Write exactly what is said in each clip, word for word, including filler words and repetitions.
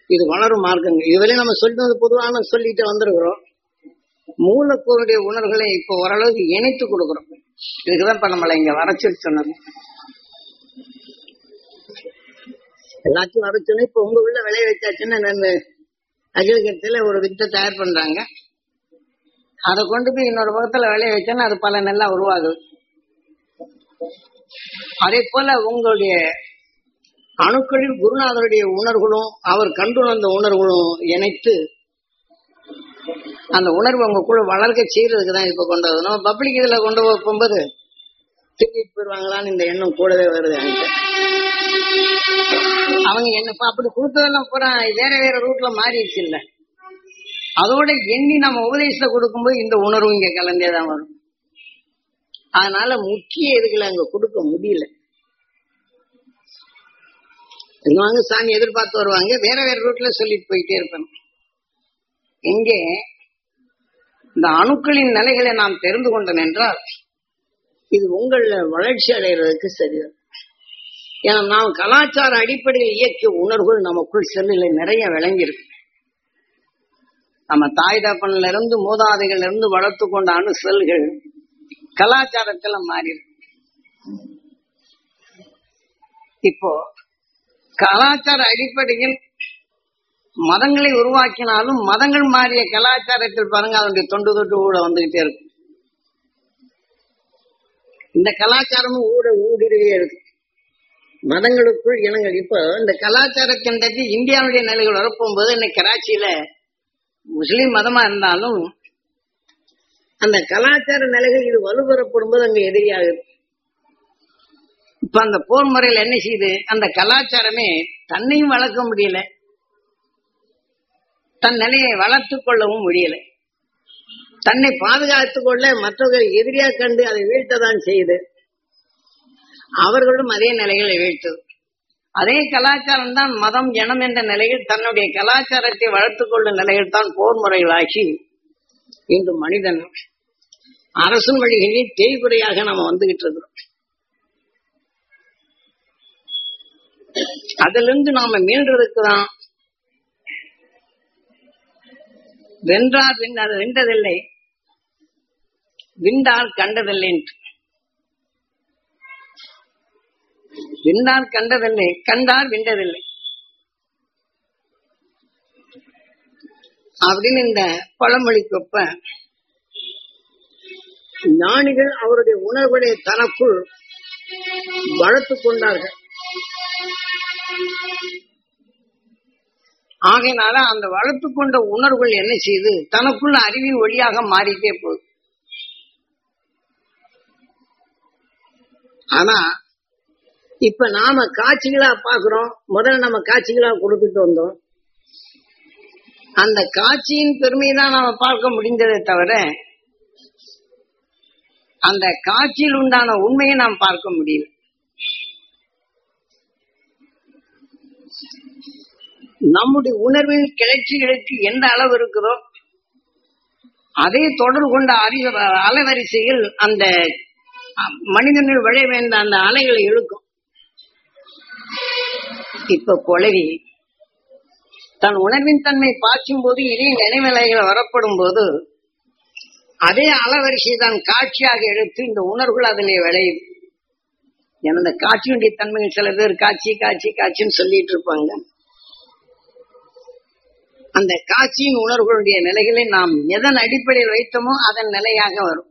இது வளரும் மார்க்கங்கள். இதுவரையும் நம்ம சொல்றது பொதுவான சொல்லிட்டு வந்திருக்கிறோம். மூலக்கூறுடைய உணர்வுகளை இப்போ ஓரளவுக்கு இணைத்து கொடுக்குறோம். இதுக்குதான் இப்ப நம்மளை இங்க வரைச்சு சொன்னது. எல்லாத்தையும் வரைச்சுன்னு இப்ப உங்க உள்ள விளைய வச்சாச்சுன்னா நம்ம அகிலகத்துல ஒரு வித்தை தயார் பண்றாங்க. அதை கொண்டு போய் இன்னொரு பக்கத்துல விளைய வச்சோன்னா அது பல நல்லா உருவாகுது. அதே போல உங்களுடைய அணுக்களில் குருநாதருடைய உணர்வுகளும் அவர் கண்டுணர்ந்த உணர்வுகளும் இணைத்து அந்த உணர்வு உங்களுக்குள்ள வளர்க்க செய்யறதுக்கு தான் இப்ப கொண்டு வருது. நம்ம பப்ளிக் இதுல கொண்டு போகும்போது திருப்பிட்டு போயிருவாங்களான்னு இந்த எண்ணம் கூடவே வருது. அவங்க என்ன அப்படி கொடுத்ததெல்லாம் பூரா வேற வேற ரூட்ல மாறிடுச்சு இல்ல. அதோட எண்ணி நம்ம உபதேசத்தை கொடுக்கும்போது இந்த உணர்வு இங்க கலந்தேதான் வரும். அதனால முக்கிய இதுகளை அங்க கொடுக்க முடியல. வாங்க சாமி எதிர்பார்த்து வருவாங்க, வேற வேற ரூட்ல சொல்லிட்டு போயிட்டே இருப்பாங்க. இங்கே இந்த அணுக்களின் நிலைகளை நாம் தெரிந்து கொண்டோம் என்றால் இது உங்கள வளர்ச்சி அடைகிறதுக்கு சரிதான். ஏன்னா நாம் கலாச்சார அடிப்படையில் இயக்கிய உணர்வுகள் நமக்குள் செல்லில் நிறைய விளங்கியிருக்கு. நம்ம தாய் தப்பன்ல இருந்து மூதாதைகள் இருந்து வளர்த்து கொண்ட அணு செல்கள் கலாச்சாரத்துல மாறி இருக்கு. இப்போ கலாச்சார அடிப்படையில் மதங்களை உருவாக்கினாலும் மதங்கள் மாறிய கலாச்சாரத்தில் பாருங்க அதனுடைய தொண்டு தொட்டு ஊட வந்துகிட்டே இருக்கு. இந்த கலாச்சாரமும் ஊட ஊடுருவே இருக்கு மதங்களுக்குள் இனங்கள். இப்போ இந்த கலாச்சாரத்தின்றது இந்தியாவுடைய நிலைகள் வரப்போகும்போது இன்னைக்கு கராச்சியில முஸ்லீம் மதமா இருந்தாலும் அந்த கலாச்சார நிலைகள் இது வலுப்பெறப்படும் போது அங்க எதிரியாகுது. இப்ப அந்த போர் முறையில் என்ன செய்யுது, அந்த கலாச்சாரமே தன்னையும் வளர்க்க முடியல, தன் நிலையை வளர்த்து கொள்ளவும் முடியல, தன்னை பாதுகாத்துக் கொள்ள மற்றவர்கள் எதிரியா கண்டு அதை வீழ்த்ததான் செய்யுது. அவர்களும் அதே நிலைகளை வீழ்த்தது. அதே கலாச்சாரம் தான் மதம் ஜனம் என்ற நிலையில் தன்னுடைய கலாச்சாரத்தை வளர்த்துக் கொள்ளும் நிலையில் தான் போர் முறைகளாகி இன்று மனிதன் அரசின் வழிகளில் தேய்குறையாக நாம வந்துகிட்டு இருக்கிறோம். அதிலிருந்து நாம மீள்றதுக்கு தான் வென்றார் வென்றார் வென்றதில்லை, விண்டால் கண்டதில்லை. விண்டால் கண்டதில்லை, கண்டார் வென்றதில்லை அப்படின்னு இந்த பழமொழிக்கொப்ப ஞானிகள் அவருடைய உணர்வுகளை தனக்குள் வளர்த்துக் கொண்டார்கள். ஆகையினால அந்த வளர்த்து கொண்ட உணர்வுகள் என்ன செய்யுது, தனக்குள்ள அறிவின் ஒளியாக மாறிட்டே போகுது. ஆனா இப்ப நாம காட்சிகளா பாக்குறோம். முதல்ல நம்ம காட்சிகளா கொடுத்துட்டு வந்தோம். அந்த காட்சியின் பெருமையை தான் நாம பார்க்க முடிந்ததே தவிர அந்த காட்சியில் உண்டான உண்மையை நாம் பார்க்க முடியல. நம்முடைய உணர்வின் கிளர்ச்சிகளுக்கு எந்த அளவு இருக்குதோ அதே தொடர்பு கொண்ட அறிவு அலைவரிசையில் அந்த மனிதனில் விளைய வேண்ட அந்த அலைகளை இழுக்கும். இப்ப கொலவி தன் உணர்வின் தன்மை பாய்ச்சும் போது இதே நினைவலைகள் வரப்படும் போது அதே அலைவரிசை தான் காட்சியாக எடுத்து இந்த உணர்வுகள் அதிலே விளையுது. ஏன்னா இந்த காட்சியுடைய தன்மைகள் சில பேர் காட்சி காட்சி காட்சின்னு சொல்லிட்டு இருப்பாங்க. அந்த காட்சியின் உணர்வுகளுடைய நிலைகளை நாம் எதன் அடிப்படையில் வைத்தோமோ அதன் நிலையாக வரும்.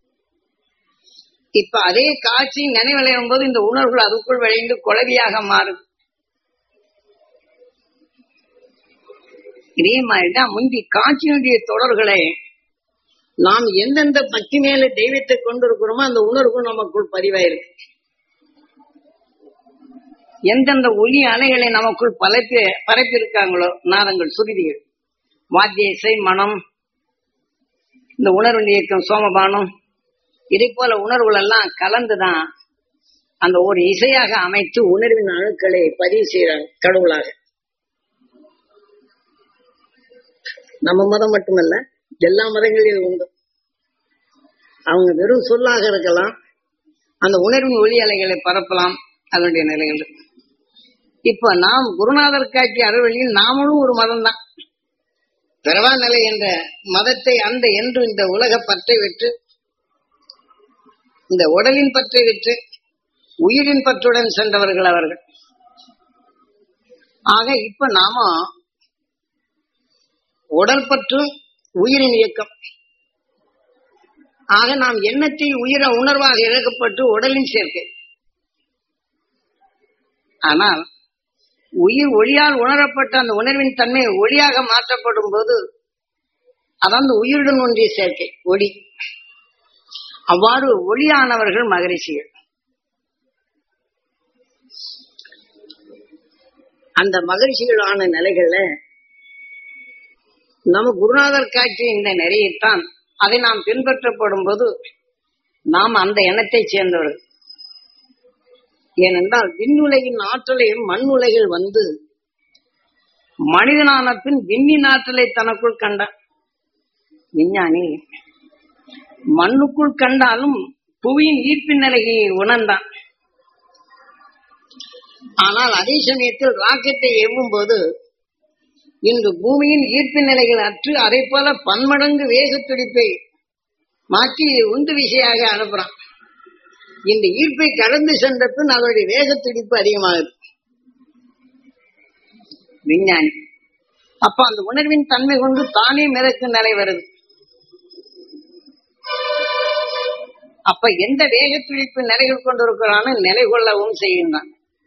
இப்ப அதே காட்சியின் நினைவலையும் போது இந்த உணர்வுகள் அதுக்குள் விளைந்து கொலவியாக மாறும். இதே மாதிரிதான் முந்தி காட்சியினுடைய தொடர்களை நாம் எந்தெந்த பக்தி மேல தெய்வத்தை கொண்டிருக்கிறோமோ அந்த உணர்வு நமக்குள் பதிவாயிருக்கு. எந்தெந்த ஒலி அலைகளை நமக்குள் பரப்பி பரப்பியிருக்காங்களோ நாதங்கள் சுருதிகள் வாத்திய இசை மனம் இந்த உணர்வு இயக்கம் சோமபானம் இதை போல உணர்வுகள் எல்லாம் கலந்துதான் அந்த ஒரு இசையாக அமைத்து உணர்வின் அணுக்களை பதிவு செய்யறாங்க கடவுளாக. நம்ம மதம் மட்டுமல்ல எல்லா மதங்களிலும் உண்டு. அவங்க வெறும் சொல்லாக இருக்கலாம், அந்த உணர்வின் ஒலி அலைகளை பரப்பலாம். அதனுடைய நிலைகள் இப்ப நாம் குருநாதர் காட்சி அறுவழியில் நாமளும் ஒரு மதம் தான். பிறவா நிலை என்ற மதத்தை அந்த என்று இந்த உலக பற்றை விட்டு, இந்த உடலின் பற்றை விட்டு உயிரின் பற்றுடன் சென்றவர்கள் அவர்கள். ஆக இப்ப நாம உடல் பற்றும் உயிரின் இயக்கம். ஆக நாம் எண்ணத்தில் உயிர உணர்வாக இழக்கப்பட்டு உடலின் சேர்க்கை. ஆனால் உயிர் ஒளியால் உணரப்பட்ட அந்த உணர்வின் தன்மை ஒளியாக மாற்றப்படும் போது அதாவது உயிருடன் ஒன்றிய சேர்க்கை ஒளி. அவ்வாறு ஒளியானவர்கள் மகரிஷிகள். அந்த மகரிஷிகளான நிலைகள்ல நம்ம குருநாதர் காட்சி இந்த நெறியைத்தான் அதை நாம் பின்பற்றப்படும் போது நாம் அந்த எண்ணத்தை சேர்ந்தவர்கள். ஏனென்றால் விண்ணுலகின் ஆற்றலையும் மண் உலகில் வந்து மனிதனான பின் விண்ணின் ஆற்றலை தனக்குள் கண்டான் விஞ்ஞானி. மண்ணுக்குள் கண்டாலும் புவியின் ஈர்ப்பின் நிலையை உணர்ந்தான். ஆனால் அதே சமயத்தில் ராக்கெட்டை ஏவும் போது இன்று பூமியின் ஈர்ப்பு நிலைகள் அற்று அதை போல பன்மடங்கு வேக துடிப்பை மாற்றி உந்து விசையாக அனுப்புறான். இந்த ஈர்ப்பை கடந்து சென்ற பின் அதோடைய வேக துடிப்பு அதிகமாகுது விஞ்ஞானி. அப்ப அந்த உணர்வின் தன்மை கொண்டு தானே மிதக்கும் நிலை வருது. அப்ப எந்த வேக துடிப்பு நிலைகள் கொண்டிருக்கிறான்னு நிலை கொள்ளவும் செய்கின்றான்.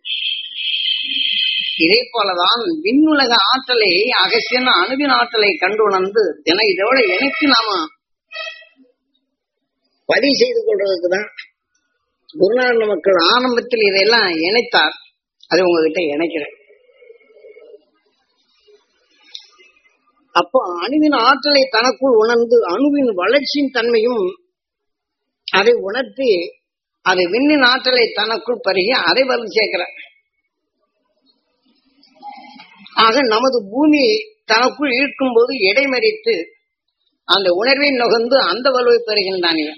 இதே போலதான் விண்ணுலக ஆற்றலை அகசியன அணுவின் ஆற்றலை கண்டு உணர்ந்து என இதோட இணைத்து நாம பதிவு செய்து கொள்றதுக்குதான் குருநாதர் மக்கள் ஆரம்பத்தில் இதையெல்லாம் இணைத்தார். அது உங்ககிட்ட இணைக்கிறேன். அப்போ அணுவின் ஆற்றலை தனக்குள் உணர்ந்து அணுவின் வளர்ச்சியின் தன்மையும் அதை உணர்த்தி அது விண்ணின் ஆற்றலை தனக்குள் பருகி அதை வந்து சேர்க்கிறார். ஆக நமது பூமி தனக்குள் ஈர்க்கும் போது இடைமறித்து அந்த உணர்வை நுகர்ந்து அந்த வலுவை பெறுகின்றான் இவன்.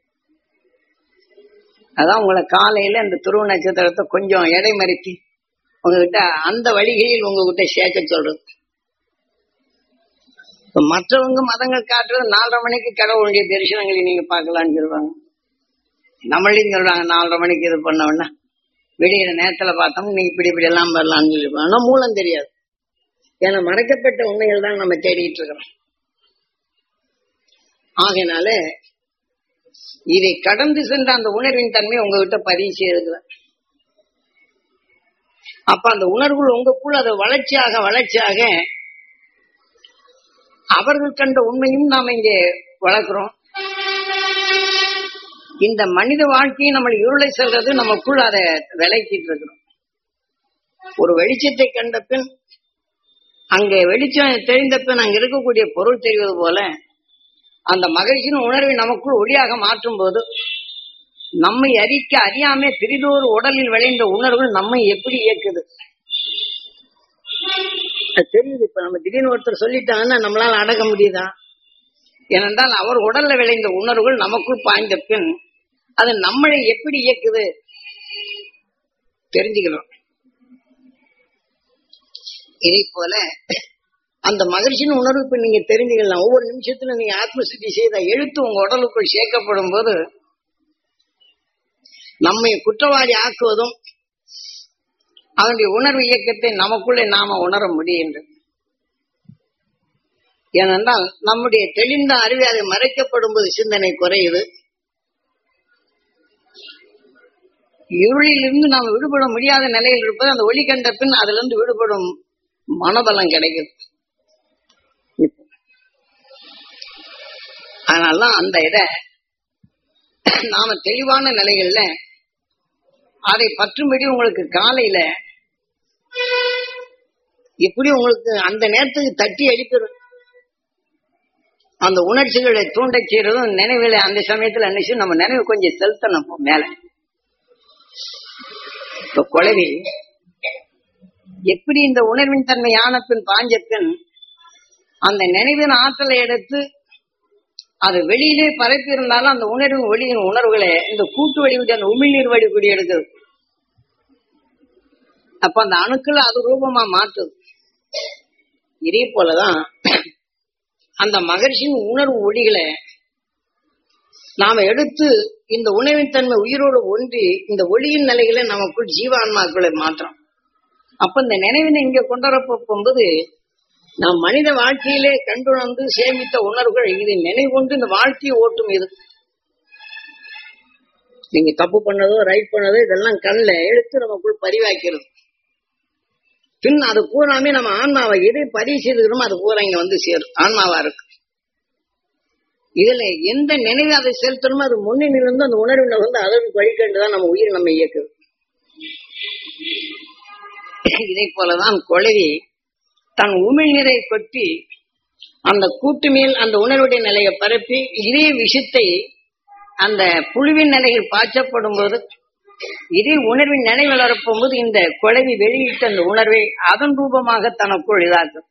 அதான் உங்களை காலையில இந்த துருவ நட்சத்திரத்தை கொஞ்சம் இடைமறித்து உங்ககிட்ட அந்த வழிகளில் உங்ககிட்ட சேர்க்க சொல்றது. மற்றவங்க மதங்கள் காட்டுறது நாலரை மணிக்கு கடவுளுடைய தரிசனங்களை நீங்க பார்க்கலாம்னு சொல்லுவாங்க. நம்மளையும் சொல்றாங்க நாலரை மணிக்கு இது பண்ணோம்னா விடிய நேரத்துல பார்த்தோம் நீங்க இப்படி இப்படி எல்லாம் வரலாம்னு சொல்லிருப்பாங்க. ஆனா மூலம் தெரியாது. ஏன்னா மறைக்கப்பட்ட உண்மைகள் தான் நம்ம தேடிட்டு இருக்கிறோம். ஆகையினால இதை கடந்து சென்ற அந்த உணர்வின் தன்மை உங்ககிட்ட பதிவு செய்திருக்கிற. அப்ப அந்த உணர்வுகள் உங்களுக்குள்ள அதை வளர்ச்சியாக வளர்ச்சியாக அவர்கள் கண்ட உண்மையும் நாம இங்கே வளர்க்கிறோம். இந்த மனித வாழ்க்கையை நம்ம இருளை செல்றது நமக்குள்ள அதை விளக்கிட்டு இருக்கிறோம். ஒரு வெளிச்சத்தை கண்ட பின் அங்கே வெளிச்சம் தெரிந்த பின் அங்க இருக்கக்கூடிய பொருள் தெரிவது போல அந்த மகிழ்ச்சியின் உணர்வை நமக்குள் ஒளியாக மாற்றும் போது நம்மை அறிக்க அறியாமே பிரிதோறு உடலில் விளைந்த உணர்வுகள் நம்மை எப்படி இயக்குது தெரியுது. இப்ப நம்ம திடீர்னு ஒருத்தர் சொல்லிட்டாங்கன்னா நம்மளால அடக்க முடியுதா? ஏனென்றால் அவர் உடல்ல விளைந்த உணர்வுகள் நமக்குள் பாய்ந்த பின் அது நம்மளை எப்படி இயக்குது தெரிஞ்சுக்கணும். இதே போல அந்த மகிழ்ச்சியின் உணர்வு இப்ப நீங்க தெரிஞ்சுக்கலாம். ஒவ்வொரு நிமிஷத்துல நீங்க ஆத்மசித்தி செய்த எழுத்து உங்க உடலுக்குள் சேர்க்கப்படும் போது நம்மை குற்றவாளி ஆக்குவதும் அதனுடைய உணர்வு இயக்கத்தை நமக்குள்ளே நாம உணர முடிகின்றது. ஏனென்றால் நம்முடைய தெளிந்த அறிவை அதை மறைக்கப்படும் போது சிந்தனை குறையுது. இருளிலிருந்து நாம் விடுபட முடியாத நிலையில் இருப்பது அந்த ஒளி கண்ட பின் அதுல இருந்து விடுபடும் மனபலம் கிடைக்குது. அதனாலதான் அந்த இத நாம தெளிவான நிலைகள்ல அதை பற்றும்படி உங்களுக்கு காலையில இப்படி உங்களுக்கு அந்த நேரத்துக்கு தட்டி அடிப்பதும் அந்த உணர்ச்சிகளை தூண்ட செய்யறதும் நினைவுகளை அந்த சமயத்துல நினைச்சு நம்ம நினைவு கொஞ்சம் செலுத்தணும் மேல. இப்ப குழவி எப்படி இந்த உணர்வின் தன்மை ஆன பின் பாஞ்ச பின் அந்த நினைவின் ஆற்றலை எடுத்து அது வெளியிலே பரப்பி இருந்தாலும் அந்த உணர்வின் ஒளியின் உணர்வுகளை இந்த கூட்டு வடிவுடைய அந்த உமிழ்நீர் வடிக்கூடிய எடுக்குது. அப்ப அந்த அணுக்களை அது ரூபமா மாற்றுது. இதே போலதான் அந்த மகர்ஷியின் உணர்வு ஒளிகளை நாம எடுத்து இந்த உணவின் தன்மை உயிரோடு ஒன்றி இந்த ஒளியின் நிலைகளை நமக்குள் ஜீவான்மாக்களை மாற்றோம். அப்ப இந்த நினைவினை இங்க கொண்டு வரப்போகும்போது நாம் மனித வாழ்க்கையிலே கண்டுணர்ந்து சேமித்த உணர்வுகள் இதை நினைவு கொண்டு இந்த வாழ்க்கையை ஓட்டும். இது நீங்க தப்பு பண்ணதோ ரைட் பண்ணதோ இதெல்லாம் கண்ணில் எடுத்து நமக்குள் பதிவாக்கிறது. பின் அது பூராமே நம்ம ஆன்மாவை எதை பதிவு செய்துக்கிறோமோ அது பூரா இங்க வந்து சேரும், ஆன்மாவா இருக்கு. இதுல எந்த நினைவு அதை செலுத்தணுமோ அது முன்னிலிருந்து அந்த உணர்வுல வந்து அதற்கு வழிகண்டுதான் நம்ம உயிர் நம்ம இயக்குது. இதை போலதான் குழவி தன் உமிழ்நீரை கொட்டி அந்த கூட்டு மேல் அந்த உணர்வுடைய நிலையை பரப்பி இதே விஷயத்தை அந்த புழுவின் நிலையில் பாய்ச்சப்படும் போது இதே உணர்வின் நிலை வளரப்போம் போது இந்த குழவி வெளியிட்ட அந்த உணர்வை அதன் ரூபமாக தனக்குள் இதாக்கும்.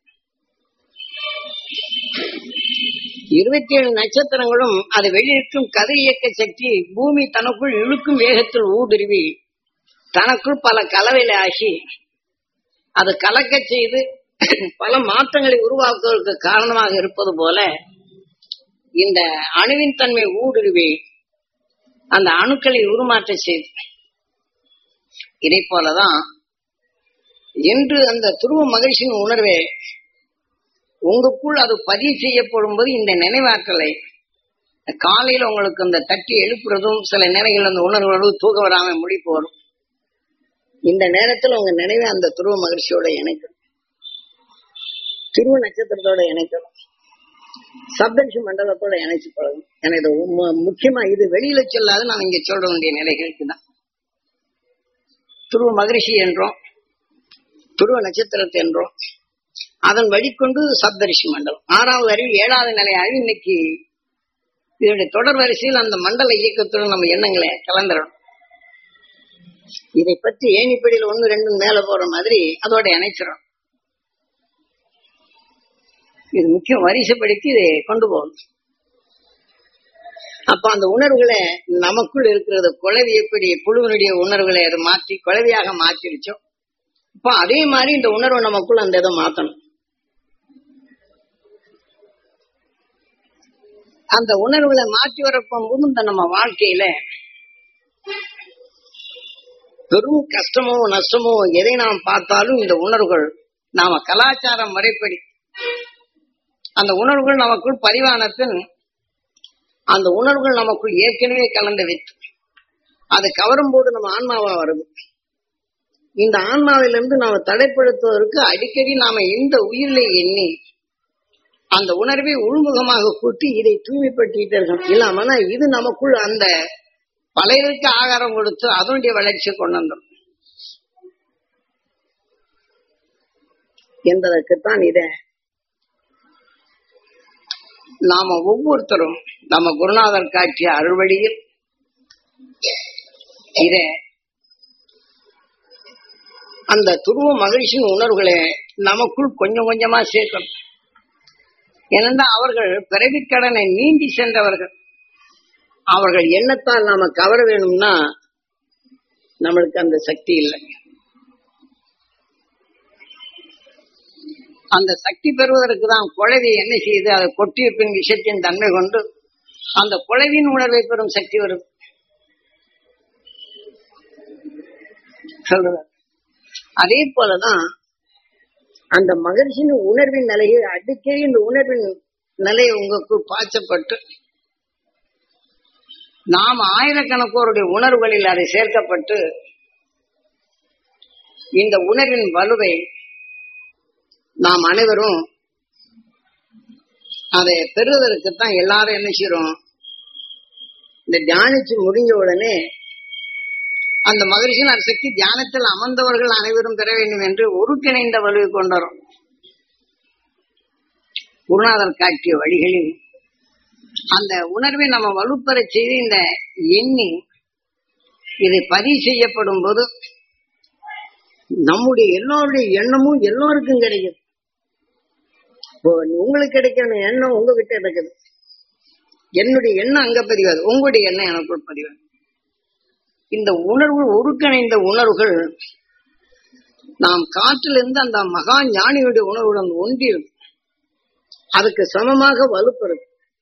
இருபத்தி ஏழு நட்சத்திரங்களும் அது வெளியிட்டும் கதிர் இயக்க சக்தி பூமி தனக்குள் இழுக்கும் வேகத்தில் ஊடுருவி தனக்குள் பல கலவையில ஆகி அது கலக்க செய்து பல மாற்றங்களை உருவாக்குவதற்கு காரணமாக இருப்பது போல இந்த அணுவின் தன்மை ஊடுருவி அந்த அணுக்களை உருமாற்ற செய்து இதை போலதான் என்று அந்த துருவ மகிழ்ச்சியின் உணர்வை உங்களுக்குள் அது பதிவு செய்யப்படும் போது இந்த நினைவாற்றலை காலையில் உங்களுக்கு அந்த தட்டி எழுப்புறதும் சில நேரங்கள் அந்த உணர்வுகளும் தூக்க வராம முடிப்பு வரும். இந்த நேரத்தில் உங்க நினைவை அந்த துருவ மகிழ்ச்சியோட இணைக்கணும், துருவ நட்சத்திரத்தோட இணைக்கணும், சப்தரிஷி மண்டலத்தோட இணைச்சு பழகும். எனக்கு முக்கியமா இது வெளியில சொல்லாது நான் இங்க சொல்ற வேண்டிய நிலைகளுக்கு தான். துருவ மகிழ்ச்சி என்றோம், துருவ நட்சத்திரத்தை என்றோம், அதன் வழிகொண்டு சப்தரிஷி மண்டலம் ஆறாவது அறிவு ஏழாவது நிலை அறிவு. இன்னைக்கு இதனுடைய தொடர் வரிசையில் அந்த மண்டல இயக்கத்துடன் நம்ம எண்ணங்களை கலந்துடணும். இதை பற்றி ஏணிப்படியில் ஒன்னு ரெண்டு மேல போற மாதிரி அதோட இணைச்சிடும். இது முக்கியம், வரிசைப்படுத்தி இதை கொண்டு போகணும். அப்ப அந்த உணர்வுகளை நமக்குள் இருக்கிறது குழவி எப்படி புழுவனுடைய உணர்வுகளை அதை மாற்றி குழவியாக மாற்றிருச்சோம். இப்ப அதே மாதிரி இந்த உணர்வை நமக்குள் அந்த இதை மாற்றணும். அந்த உணர்வுகளை மாற்றி வரப்போது இந்த நம்ம வாழ்க்கையில பெரும் கஷ்டமோ நஷ்டமோ எதை நாம் பார்த்தாலும் இந்த உணர்வுகள் நாம கலாச்சார முறைப்படி அந்த உணர்வுகள் நமக்குள் பதிவானத்தின் அந்த உணர்வுகள் நமக்குள் ஏற்கனவே கலந்து வைத்து அதை கவரும் போது நம்ம ஆன்மாவா வருது. இந்த ஆன்மாவிலிருந்து நாம தடைப்படுத்துவதற்கு அடிக்கடி நாம எந்த உயிரிலே எண்ணி அந்த உணர்வை உள்முகமாக கூட்டி இதை தூய்மைப்படுத்திட்டு இருக்கணும். இல்லாமனா இது நமக்குள் அந்த பழையருக்கு ஆகாரம் கொடுத்து அதனுடைய வளர்ச்சியை கொண்டு வந்தோம் என்பதற்குத்தான் இத நாம ஒவ்வொருத்தரும் நம்ம குருநாதர் காட்டிய அருள்வழியில் இத அந்த துருவ மகிழ்ச்சியின் உணர்வுகளை நமக்குள் கொஞ்சம் கொஞ்சமா சேர்க்கணும். ஏனென்றா அவர்கள் பிறவிக்கடனை நீண்டி சென்றவர்கள். அவர்கள் எண்ணத்தால் நாம கவர வேணும்னா நம்மளுக்கு அந்த சக்தி இல்லை. அந்த சக்தி பெறுவதற்கு தான் குழவி என்ன செய்து அதை கொட்டியிருப்பின் விஷயத்தின் தன்மை கொண்டு அந்த குழவின் உணர்வை பெறும் சக்தி வருது. சொல்ற அதே போலதான் அந்த மகிழ்ச்சியின் உணர்வின் நிலையை அடிக்கடி இந்த உணர்வின் நிலை உங்களுக்கு பாய்ச்சப்பட்டு நாம் ஆயிரக்கணக்கோருடைய உணர்வுகளில் அதை சேர்க்கப்பட்டு இந்த உணர்வின் வலுவை நாம் அனைவரும் அதை பெறுவதற்குத்தான் எல்லாரும் என்ன செய்யறோம், இந்த தியானிச்சு முடிஞ்ச உடனே அந்த மகிழ்ச்சியின் சக்தி தியானத்தில் அமர்ந்தவர்கள் அனைவரும் பெற வேண்டும் என்று ஒருங்கிணைந்த வலுவை கொண்டரும் குருநாதர் காட்டிய வழிகளில் அந்த உணர்வை நம்ம வலுப்பெற செய்து இந்த எண்ணி இது பதிவு செய்யப்படும் போது நம்முடைய எல்லோருடைய எண்ணமும் எல்லோருக்கும் கிடைக்குது. உங்களுக்கு கிடைக்கிற எண்ணம் உங்ககிட்ட இருக்குது, என்னுடைய எண்ணம் அங்க பதிவாது, உங்களுடைய எண்ணம் எனக்குள் பதிவாது. இந்த உணர்வு ஒருங்கிணைந்த உணர்வுகள் நாம் காற்றிலிருந்து அந்த மகா ஞானியுடைய உணர்வுடன் ஒன்றி அதுக்கு சமமாக வலுப்பெறுது.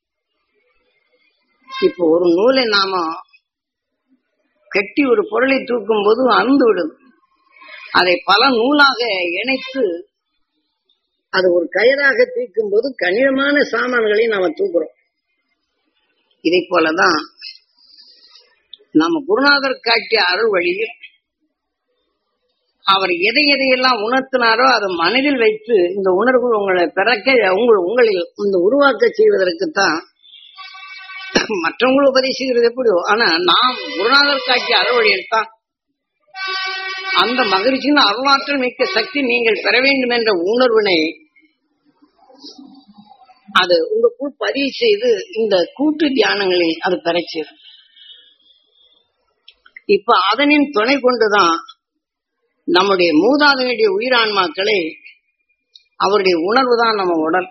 இப்போ ஒரு நூலை நாம கட்டி ஒரு பொருளை தூக்கும் போது அறுந்து விடுது. அதை பல நூலாக இணைத்து அது ஒரு கயிறாக தூக்கும் போது கணிதமான சாமான்களை நாம தூக்குறோம். இதை போலதான் நம்ம குருநாதர் காட்டிய அருள் வழியில் அவர் எதை எதையெல்லாம் உணர்த்தினாரோ அதை மனதில் வைத்து இந்த உணர்வு உங்களை பிறக்க உங்கள் உங்களில் இந்த உருவாக்க செய்வதற்குத்தான் மற்றவங்களும் உபதேசிக்கிறது எப்படியோ. ஆனா நாம் குருநாதர் காட்டிய அருள் வழியில் தான் அந்த மகிழ்ச்சியின் அருளாற்றல் மிக்க சக்தி நீங்கள் பெற வேண்டும் என்ற உணர்வினை அது உங்களுக்குள் பதிவு செய்து இந்த கூட்டு தியானங்களில் அது பெறச்சு. இப்ப அதனின் துணை கொண்டுதான் நம்முடைய மூதாதையுடைய உயிரான்மாக்களை அவருடைய உணர்வு தான் நம்ம உடல்.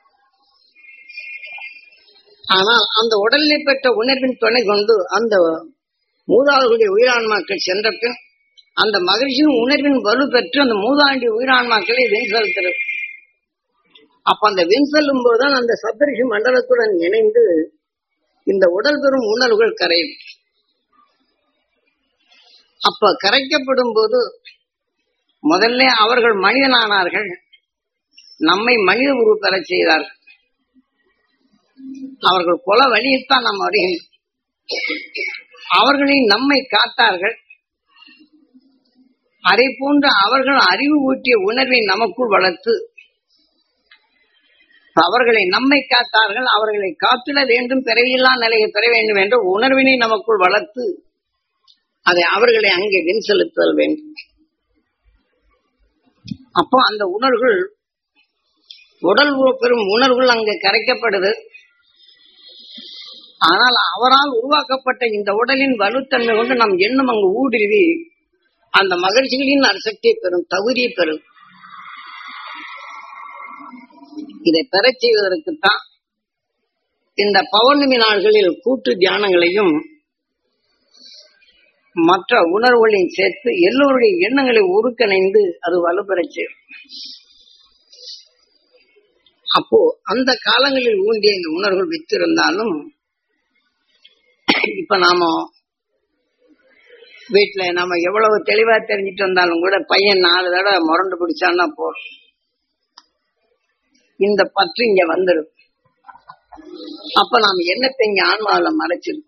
ஆனால் அந்த உடலில் பெற்ற உணர்வின் துணை கொண்டு அந்த மூதாதையுடைய உயிரான்மாக்கள் சென்ற பின் அந்த மகிழ்ச்சியின் உணர்வின் வலு பெற்று அந்த மூதாண்டிய உயிரான்மாக்களை வெண் செலுத்துறது. அப்ப அந்த வெண் செல்லும் போதுதான் அந்த சப்தரிஷி மண்டலத்துடன் இணைந்து இந்த உடல் பெறும் உணர்வுகள் கரையும். அப்ப கரைக்கப்படும் போது முதல்ல அவர்கள் மனிதனானார்கள், நம்மை மனித உருவ பெற செய்தார்கள். அவர்கள் கொல வழியைத்தான் நாம் அறிகின்றோம். அவர்களை நம்மை காத்தார்கள். அதை போன்று அவர்கள் அறிவு ஊட்டிய உணர்வை நமக்குள் வளர்த்து அவர்களை நம்மை காத்தார்கள். அவர்களை காத்திட வேண்டும், பிறவியில்லா நிலையை பெற வேண்டும் என்ற உணர்வினை நமக்குள் வளர்த்து அதை அவர்களை அங்கே வெண் செலுத்தல் வேண்டும். அப்போ அந்த உணர்வுகள் உடல் பெறும் உணர்வுகள் அங்கு கரைக்கப்படுது. ஆனால் அவரால் உருவாக்கப்பட்ட இந்த உடலின் வலுத்தன்மை கொண்டு நம் எண்ணம் அங்கு ஊடுருவி அந்த மகிழ்ச்சிகளின் அரிசக்தியை பெறும், தகுதியை பெறும். இதை பெற செய்வதற்குத்தான் இந்த பௌர்ணமி நாள்களில் கூட்டு தியானங்களையும் மற்ற உணர்வுகளையும் சேர்த்து எல்லோருடைய எண்ணங்களை ஒருங்கிணைந்து அது வலுப்பெற செய்யும். அப்போ அந்த காலங்களில் ஊண்டிய இந்த உணர்வுகள் வித்திருந்தாலும் இப்ப நாம வீட்டுல நம்ம எவ்வளவு தெளிவா தெரிஞ்சிட்டு வந்தாலும் கூட பையன் நாலு தடவை முரண்டு பிடிச்சான்னா போறோம், இந்த பற்று இங்க வந்துடும். அப்ப நாம் எண்ணத்தை இங்க ஆன்மாவில மறைச்சிருக்கோம்.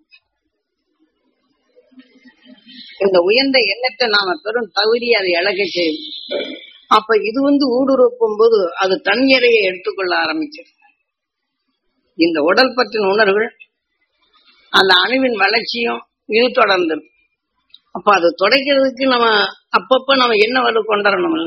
இந்த உயர்ந்த எண்ணத்தை நாம பெரும் தகுதி அதை இழக்க செய்யும். அப்ப இது வந்து ஊடுருவும் போது அது தன் எடையை எடுத்துக்கொள்ள ஆரம்பிச்சிடும். இந்த உடல் பற்றின உணர்வுகள் அந்த அணுவின் வளர்ச்சியும் இது தொடர்ந்து. அப்ப அது தொடக்கிறதுக்கு நம்ம அப்பப்ப நம்ம என்ன வலு கொண்டுறணும்ல.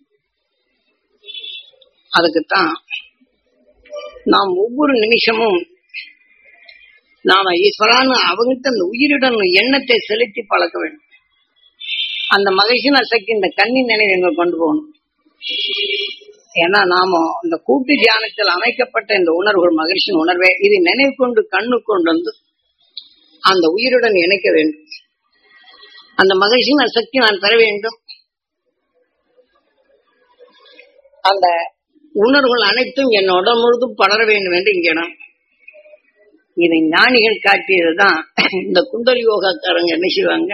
அதுக்குத்தான் நாம் ஒவ்வொரு நிமிஷமும் நாம ஈஸ்வரான்னு அவங்கிட்ட அந்த உயிருடன் எண்ணத்தை செலுத்தி பழக்க வேண்டும். அந்த மகிழ்ச்சியின் சக்தி இந்த கண்ணின் நினைவு எங்க கொண்டு போகணும். ஏன்னா நாம இந்த கூட்டு தியானத்தில் அமைக்கப்பட்ட இந்த உணர்வுகள் மகிழ்ச்சியின் உணர்வை இதை நினைவு கொண்டு கண்ணு கொண்டு வந்து அந்த உயிருடன் இணைக்க வேண்டும். அந்த மகிழ்ச்சியின் சக்தி நான் பெற வேண்டும். அந்த உணர்வுகள் அனைத்தும் என் உடல் முழுதும் படர வேண்டும் என்று இங்கிடம். இதை ஞானிகள் காட்டியதுதான். இந்த குண்டலி யோகாக்காரங்க என்ன செய்வாங்க,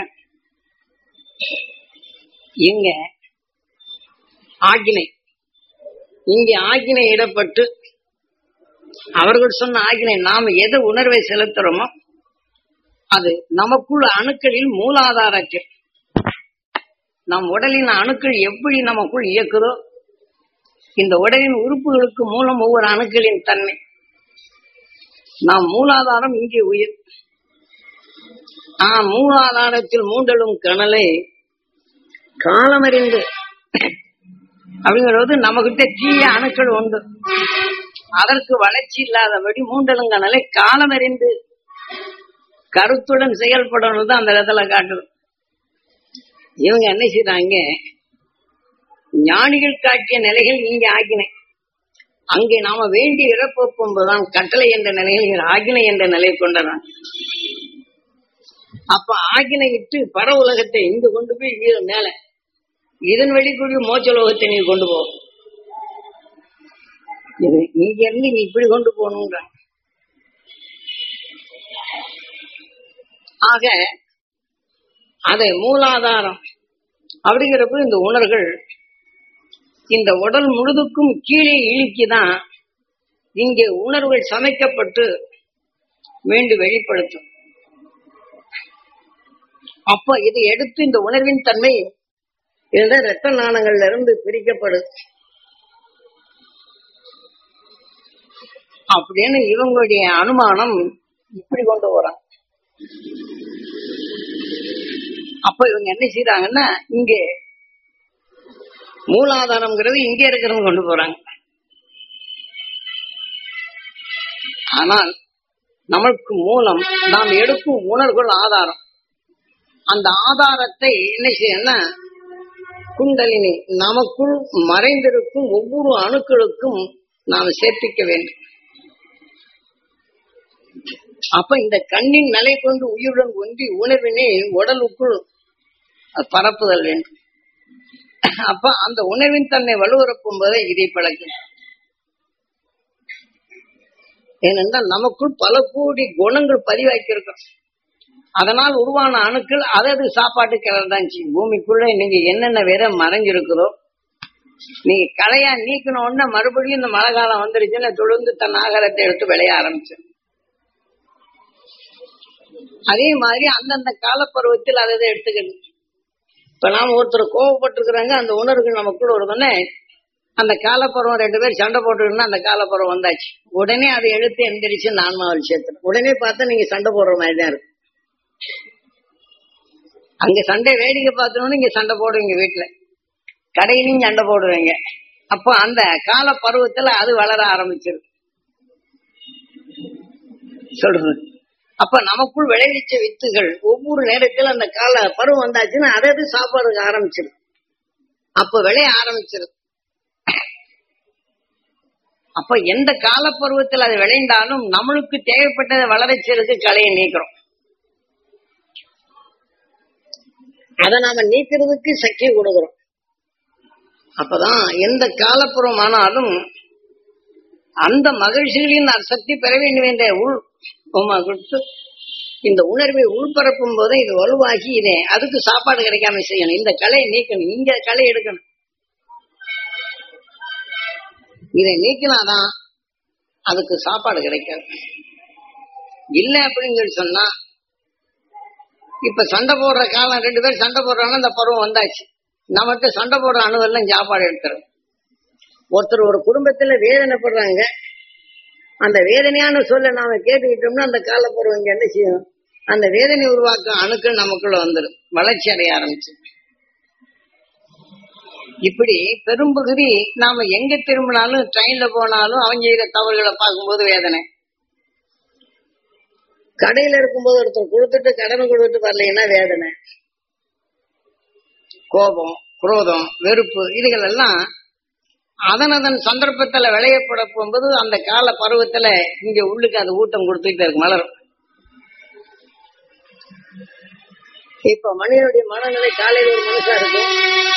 இங்க ஆக்கினை இங்கே ஆக்கினை இடப்பட்டு அவர்கள் சொன்ன ஆக்கினை நாம எதை உணர்வை செலுத்துறோமோ அது நமக்குள்ள அணுக்களில் மூலாதாரத்தில் நம் உடலின் அணுக்கள் எப்படி நமக்குள் இயக்குதோ இந்த உடலின் உறுப்புகளுக்கு மூலம் ஒவ்வொரு அணுக்களின் தன்மை. நாம் மூலாதாரம் இங்கே உயிர். ஆஹ் மூலாதாரத்தில் மூண்டலும் கணலை காலமறிந்து அப்படிங்கிறது நம்மகிட்ட தீய அணுக்கள் உண்டு. அதற்கு வளர்ச்சி இல்லாதபடி மூண்டலும் கணலை காலமறிந்து கருத்துடன் செயல்படணும் தான் அந்த இடத்துல காட்டுது. இவங்க என்ன செய்றாங்க, ஞானிகள் காட்டிய நிலைகள் இங்கே ஆக்கினை. அங்கே நாம வேண்டி இறப்போம்போதுதான் கட்டளை என்ற நிலையில் ஆக்கினை என்ற நிலை கொண்டதான். அப்ப ஆக்கினை விட்டு பர உலகத்தை இங்கு கொண்டு போய் மேல இதன் வெளிக்கூடிய மோட்ச லோகத்தை நீ கொண்டு போ. இது இங்க இருந்து நீ இப்படி கொண்டு போகணுன்ற. ஆக அதை மூலாதாரம் அப்படிங்கிறப்ப இந்த உணர்கள் இந்த உடல் முழுதுக்கும் கீழே இழுக்கிதான் இங்கே உணர்வுகள் சமைக்கப்பட்டு மீண்டும் வெளிப்படுத்தும். அப்ப இதை எடுத்து இந்த உணர்வின் தன்மை இந்த இரத்த நாணங்கள்ல இருந்து பிரிக்கப்படுது. அப்படின்னு இவங்களுடைய அனுமானம் இப்படி கொண்டு வராங்க. அப்ப இவங்க என்ன செய்யறாங்கன்னா இங்கே மூலாதாரம்ங்கிறது இங்கே இருக்கிறது கொண்டு போறாங்க. ஆனால் நமக்கு மூலம் நாம் எடுக்கும் உணர்வுகள் ஆதாரம். அந்த ஆதாரத்தை என்ன செய்யணும்னா குண்டலினி நமக்குள் மறைந்திருக்கும் ஒவ்வொரு அணுக்களுக்கும் நாம் சேர்ப்பிக்க வேண்டும். அப்ப இந்த கண்ணின் நிலை கொண்டு உயிருடன் ஒன்றி உணர்வினை உடலுக்குள் பரப்புதல் வேண்டும். அப்ப அந்த உணர்வின் தன்னை வலுவரப்பும் போதே இதை பழக்கும். ஏனென்றால் நமக்குள் பல கோடி குணங்கள் பதிவாக்கியிருக்கோம். அதனால் உருவான அணுக்கள் அதது சாப்பாட்டு கிளர்தான் செய்யும். பூமிக்குள்ள நீங்க என்னென்ன வேற மறைஞ்சிருக்குதோ நீங்க களையா நீக்கணும்னா மறுபடியும் இந்த மழை காலம் வந்துருச்சுன்னா தொழுந்து தன் ஆகாரத்தை எடுத்து விளைய ஆரம்பிச்சு. அதே மாதிரி அந்தந்த காலப்பருவத்தில் அதை எடுத்துக்கணும். இப்ப நாம ஒருத்தர் கோவப்பட்டிருக்கிறாங்க, அந்த உணர்வுகள் நமக்குள்ள வருதுன்னு அந்த காலப்பருவம் ரெண்டு பேர் சண்டை போட்டுருந்தா அந்த காலப்பருவம் வந்தாச்சு. உடனே அதை எடுத்து எந்திரிச்சு நான்மாவில் சேர்த்து உடனே பார்த்தா நீங்க சண்டை போடுற மாதிரி தான் இருக்கு. அங்க சண்டை வேடிக்கை பார்த்தோன்னு இங்க சண்டை போடுவீங்க, வீட்டுல கடையிலையும் சண்டை போடுவீங்க. அப்போ அந்த கால பருவத்துல அது வளர ஆரம்பிச்சிருக்கு சொல்றது. அப்ப நமக்குள் விளைவிச்ச வித்துகள் ஒவ்வொரு நேரத்தில் அந்த கால பருவம் வந்தாச்சுன்னா அதாவது சாப்பாடுக்கு ஆரம்பிச்சிருக்கு. அப்ப விளைய ஆரம்பிச்சிருக்கு. அப்ப எந்த கால பருவத்தில் அது விளைந்தாலும் நம்மளுக்கு தேவைப்பட்டதை வளர்ச்சிருக்கு கலையை நீக்கிறோம். அதை நாம நீக்கிறதுக்கு சக்தி கொடுக்கிறோம். அப்பதான் எந்த காலப்புறம் ஆனாலும் அந்த மகிழ்ச்சிகளின் சக்தி பெற வேண்டும் என்ற உள் கொடுத்து இந்த உணர்வை உள்பரப்பும் போது இது வலுவாகி இதே அதுக்கு சாப்பாடு கிடைக்காம செய்யணும். இந்த கலையை நீக்கணும், இங்க களை எடுக்கணும். இதை நீக்கினாதான் அதுக்கு சாப்பாடு கிடைக்காது. இல்ல அப்படின்னு சொல்லி சொன்னா இப்ப சண்டை போடுற காலம் ரெண்டு பேர் சண்டை போடுறாங்க, அந்த பருவம் வந்தாச்சு. நம்மகிட்ட சண்டை போடுற அணுவெல்லாம் சாப்பாடு எடுத்துரும். ஒருத்தர் ஒரு குடும்பத்துல வேதனைப்படுறாங்க, அந்த வேதனையான சொல்ல நாம கேட்டுக்கிட்டோம்னா அந்த காலப்பருவம் இங்க என்ன செய்யும், அந்த வேதனை உருவாக்கும் அணுக்கள் நமக்குள்ள வந்துடும், வளர்ச்சி அடைய ஆரம்பிச்சு. இப்படி பெரும்பகுதி நாம எங்க திரும்பினாலும் ட்ரெயின்ல போனாலும் அவங்க செய்யற தவறுகளை பார்க்கும்போது வேதனை. கடையில இருக்கும்போது ஒருத்தர் கொடுத்துட்டு கடனை கொடுத்துட்டு வரலைன்னா வேதனை. கோபம், குரோதம், வெறுப்பு இதுகள் எல்லாம் அதன் அதன் சந்தர்ப்பத்துல விளையப்பட போகும்போது அந்த கால பருவத்துல இங்க உள்ளுக்கு அது ஊட்டம் கொடுத்துக்கிட்டே இருக்கு, மலரும். இப்ப மனிதனுடைய மனநிலை காலையில் ஒரு மனசா இருக்கும்,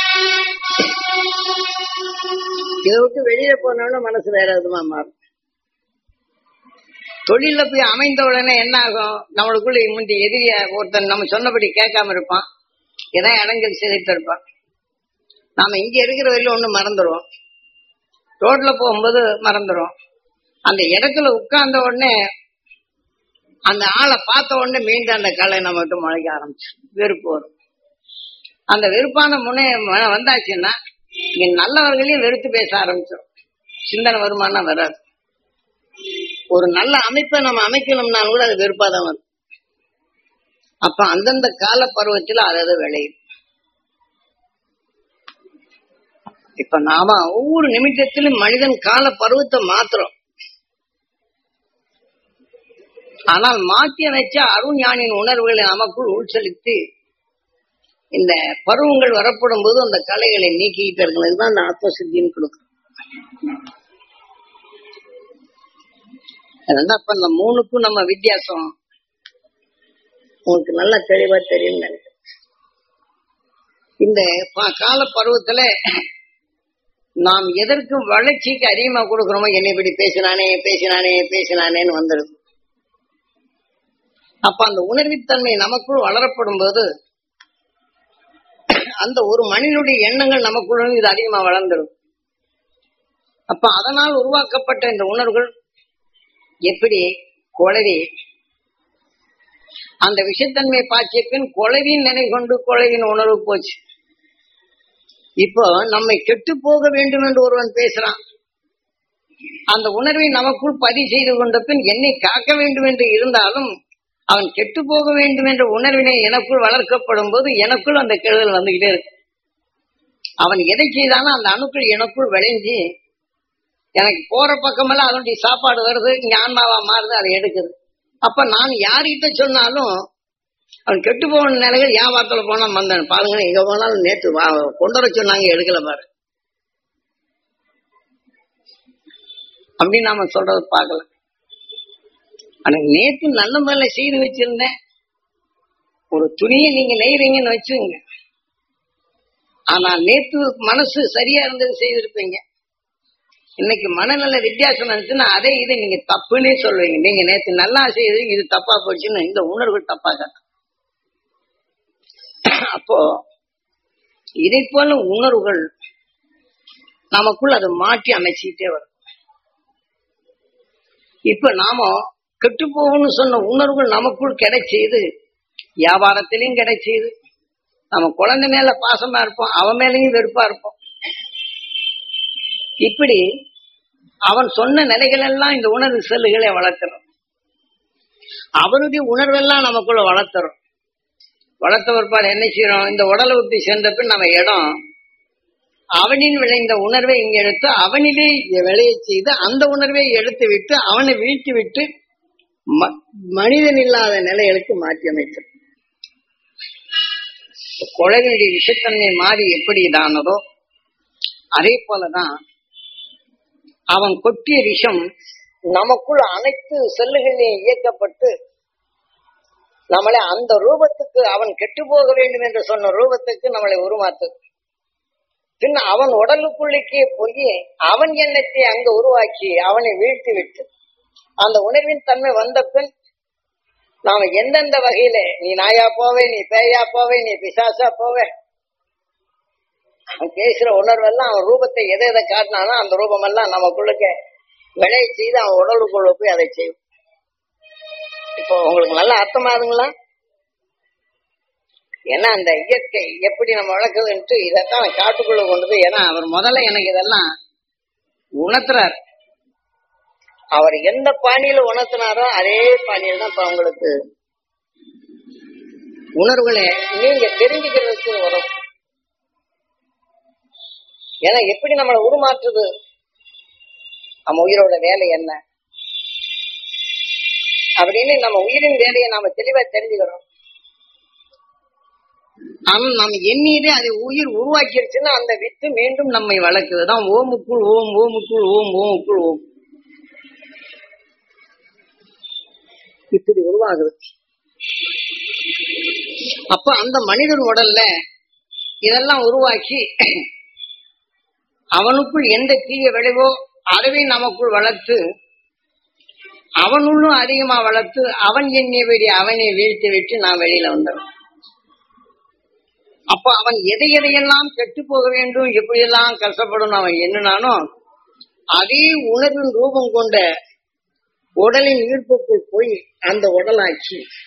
இதை விட்டு வெளியில போனோம்னா மனசு வேற விதமா மாறும். தொழில போய் அமைந்த உடனே என்ன ஆகும், நம்மளுக்குள்ள முந்தி எதிரிய ஒருத்தன் நம்ம சொன்னபடி கேட்காம இருப்பான், ஏதாவது இடைஞ்சல் செய்துட்டு இருப்பான். நாம இங்க இருக்கிற வரையில ஒண்ணு மறந்துடுவோம், ரோட்ல போகும்போது மறந்துடும். அந்த இடத்துல உட்கார்ந்த உடனே அந்த ஆளை பார்த்த உடனே மீண்டும் அந்த கலை நம்ம விட்டு முளைக்க ஆரம்பிச்சு வெறுப்பு வரும். அந்த வெறுப்பான முனை வந்தாச்சுன்னா இங்க நல்லவர்களையும் வெறுத்து பேச ஆரம்பிச்சிடும். சிந்தனை வருமானா வராது. ஒரு நல்ல அமைப்பை நம்ம அமைக்கணும்னாலும் கூட அது வெறுப்பாதான் வரும். அப்ப அந்தந்த கால பருவத்தில் அதாவது விளையும். இப்ப நாம ஒவ்வொரு நிமிஷத்திலும் மனிதன் கால பருவத்தை மாத்துறோம். ஆனால் மாற்றி அமைச்ச அருண் ஞானின் உணர்வுகளை நமக்குள் உள்செலுத்தி இந்த பருவங்கள் வரப்படும் போது அந்த கலைகளை நீக்கிட்டு இருக்கிறது தான் அந்த ஆத்ம சித்தின்னு கொடுக்கும். அதனால இப்ப இந்த மூணுக்கும் நம்ம வித்தியாசம் உங்களுக்கு நல்லா தெளிவா தெரியும் நினைக்கிறேன். இந்த கால பருவத்துல நாம் எதற்கு வளர்ச்சிக்கு அதிகமா கொடுக்கிறோமோ, என்னை இப்படி பேசினானே பேசினானே பேசினானேன்னு வந்துடுது. அப்ப அந்த உணர்வுத்தன்மை நமக்குள் வளரப்படும் போது அந்த ஒரு மனிதனுடைய எண்ணங்கள் நமக்குள்ள இது அதிகமா வளர்ந்துடும். அப்ப அதனால் உருவாக்கப்பட்ட இந்த உணர்வுகள் எப்படி குழவி அந்த விஷத்தன்மையை பாய்ச்சிய பின் குழவின் நினை கொண்டு குழவின் உணர்வு போச்சு. இப்போ நம்மை கெட்டு போக வேண்டும் என்று ஒருவன் பேசுறான். அந்த உணர்வை நமக்குள் பதிவு செய்து கொண்ட பின் என்னை காக்க வேண்டும் என்று இருந்தாலும் அவன் கெட்டு போக வேண்டும் என்ற உணர்வினை எனக்குள் வளர்க்கப்படும் போது எனக்குள் அந்த கெடுதல் வந்துகிட்டே இருக்கு. அவன் எதை செய்தாலும் அந்த அணுக்கள் எனக்குள் விளைஞ்சி எனக்கு போற பக்கமெல்லாம் அதனுடைய சாப்பாடு வருது, இங்க ஆன்மாவா மாறுது, அதை எடுக்குது. அப்ப நான் யார்கிட்ட சொன்னாலும் அவன் கெட்டு போன நிலைகள் வியாபாரத்துல போனா வந்தேன் பாருங்க, எங்க போனாலும் நேற்று கொண்டு வர சொன்னாங்க எடுக்கல பாரு அப்படின்னு நாம சொல்றது பார்க்கல. ஆனா நேற்று நல்ல முறையில செய்து வச்சிருந்தேன். ஒரு துணியை நீங்க நெய்றீங்கன்னு வச்சுங்க, ஆனா நேற்று மனசு சரியா இருந்தது செய்திருப்பீங்க. இன்னைக்கு மனநல வித்தியாசம் இருந்துச்சுன்னா அதே இதை நீங்க தப்புன்னே சொல்லுவீங்க. நீங்க நேற்று நல்லா செய்து இது தப்பா போச்சுன்னு இந்த உணர்வு தப்பா கட்ட. அப்போ இதை போல உணர்வுகள் நமக்குள் அதை மாற்றி அமைச்சுக்கிட்டே வரும். இப்ப நாம கெட்டு போகணும்னு சொன்ன உணர்வுகள் நமக்குள் கிடைச்சது, வியாபாரத்திலையும் கிடைச்சது. நம்ம குழந்தை மேல பாசமா இருப்போம், அவன் மேலையும் வெறுப்பா இருப்போம். இப்படி அவன் சொன்ன நிலைகள் எல்லாம் இந்த உணர்வு செல்லுகளை வளர்க்கிறோம். அவனுடைய உணர்வெல்லாம் நமக்குள்ள வளர்த்துறோம். வளர்த்த பிற்பாடு என்ன செய்யறோம், இந்த உடலை விட்டு சென்ற பின் நம்ம இடம் அவனின் விளைந்த உணர்வை இங்க எடுத்து அவனிலே விளைய செய்து அந்த உணர்வை எடுத்து விட்டு அவனை வீழ்த்தி விட்டு மனிதன் இல்லாத நிலைகளுக்கு மாற்றி அமைத்தோம். குழந்தையுடைய விஷத்தன்மை மாறி எப்படி தானதோ அதே போலதான் அவன் கொட்டிய விஷம் நமக்குள் அனைத்து செல்லுகளிலும் இயக்கப்பட்டு நம்மளை அந்த ரூபத்துக்கு அவன் கெட்டு போக வேண்டும் என்று சொன்ன ரூபத்துக்கு நம்மளை உருமாத்து. பின் அவன் உடலுக்குள்ளுக்கே போய் அவன் எண்ணத்தை அங்க உருவாக்கி அவனை வீழ்த்தி விட்டு அந்த உணர்வின் தன்மை வந்த பின் நாம எந்தெந்த வகையில நீ நாயா போவே, நீ பேயா போவே, நீ பிசாசா போவே, அவன் பேசுற உணர்வெல்லாம் அவன் ரூபத்தை எதை எதை காட்டினாலும் அந்த ரூபம் எல்லாம் நமக்குள்ளுக்க விளைய செய்து அவன் உடலுக்குள்ள போய் அதை செய்யும். இப்போ உங்களுக்கு நல்லா அர்த்தமாகுதுங்களா? ஏன்னா அந்த இயற்கை எப்படி நம்ம வளர்க்குதுன்ட்டு இதைத்தான் காட்டுக்குள்ள கொண்டது. ஏன்னா அவர் முதல்ல எனக்கு இதெல்லாம் உணர்த்துறார். அவர் எந்த பாணியில உணர்த்தினாரோ அதே பாணியில தான் இப்ப உங்களுக்கு உணர்வுகளை நீங்க தெரிஞ்சுக்கிறதுக்கு வரும். ஏன்னா எப்படி நம்மளை உருமாற்றுது, நம்ம உயிரோட வேலை என்ன அப்படின்னு நம்ம உயிரின் வேலையை நாம தெளிவா தெரிஞ்சுக்கிறோம். ஆனா நம்ம எண்ணீது அதை உயிர் உருவாக்கிருச்சுன்னா அந்த வித்து மீண்டும் நம்மை வளர்க்குதுதான். ஓமுக்குள் ஓம், ஓமுக்குள் ஓம், ஓமுக்குள் ஓம் இப்படி உருவாகுது. அப்ப அந்த மனிதன் உடல்ல இதெல்லாம் உருவாக்கி அவனுக்குள் எந்த தீய விளைவோ அதுவே நமக்குள் வளர்த்து அவனுள்ளும் அதிகமா வளர்த்து அவன் எண்ணியபடி அவனை வீழ்த்தி விட்டு நான் வெளியில வந்தவன். அப்ப அவன் எதை எதையெல்லாம் கெட்டு போக வேண்டும், எப்படியெல்லாம் கஷ்டப்படும் அவன் எண்ணினானோ அதே உணர்வின் ரூபம் கொண்ட உடலின் ஈர்ப்புக்குள் போய் அந்த உடலாக்கி